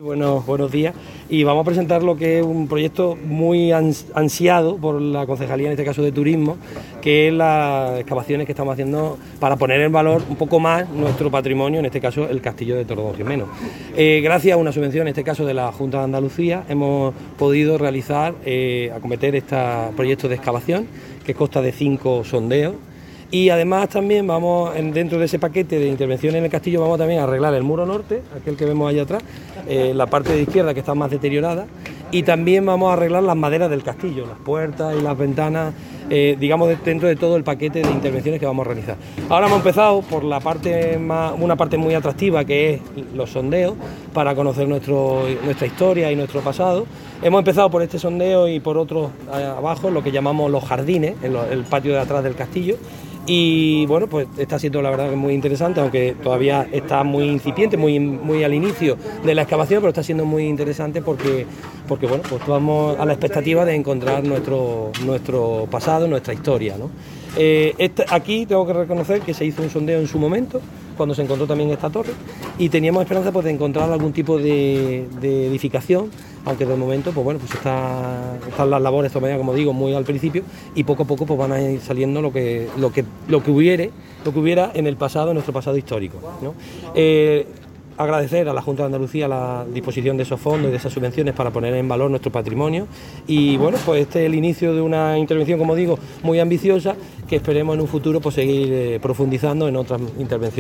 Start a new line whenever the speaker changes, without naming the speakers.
Buenos días, y vamos a presentar lo que es un proyecto muy ansiado por la Concejalía, en este caso de Turismo, que es las excavaciones que estamos haciendo para poner en valor un poco más nuestro patrimonio, en este caso el Castillo de Torredonjimeno. Gracias a una subvención, en este caso de la Junta de Andalucía, hemos podido realizar, acometer este proyecto de excavación que consta de 5 sondeos. Y además también vamos, dentro de ese paquete de intervención en el castillo, vamos también a arreglar el muro norte, aquel que vemos allá atrás, la parte de izquierda que está más deteriorada, y también vamos a arreglar las maderas del castillo, las puertas y las ventanas, digamos dentro de todo el paquete de intervenciones que vamos a realizar. Ahora hemos empezado por una parte muy atractiva, que es los sondeos, para conocer nuestra historia y nuestro pasado. Hemos empezado por este sondeo y por otros abajo, lo que llamamos los jardines, el patio de atrás del castillo. Y bueno, pues está siendo la verdad que muy interesante, aunque todavía está muy incipiente, muy al inicio de la excavación, pero está siendo muy interesante porque bueno, pues vamos a la expectativa de encontrar nuestro pasado, nuestra historia, ¿no? Aquí tengo que reconocer que se hizo un sondeo en su momento, cuando se encontró también esta torre, y teníamos esperanza pues de encontrar algún tipo de edificación, aunque de momento pues bueno, pues están las labores todavía, como digo, muy al principio, y poco a poco pues van a ir saliendo lo que hubiera en el pasado, en nuestro pasado histórico, ¿no? Agradecer a la Junta de Andalucía la disposición de esos fondos y de esas subvenciones para poner en valor nuestro patrimonio, y bueno, pues este es el inicio de una intervención, como digo, muy ambiciosa, que esperemos en un futuro pues seguir profundizando en otras intervenciones.